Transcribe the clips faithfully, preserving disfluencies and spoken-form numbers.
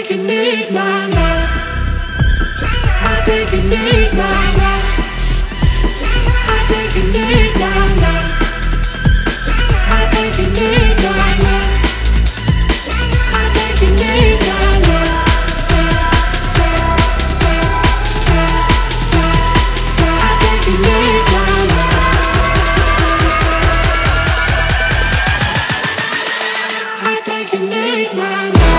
think you need my love. I think you need my love. I think you need my love. I think you need my love. I think you need my love. I think you need my love. I think you need my love.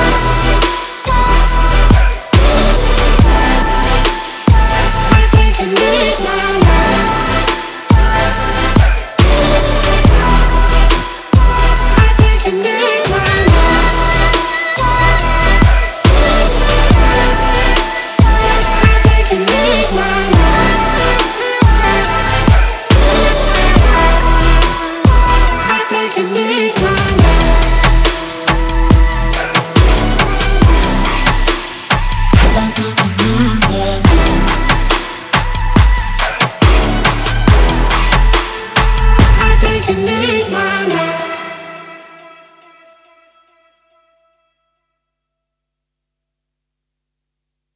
Thank you.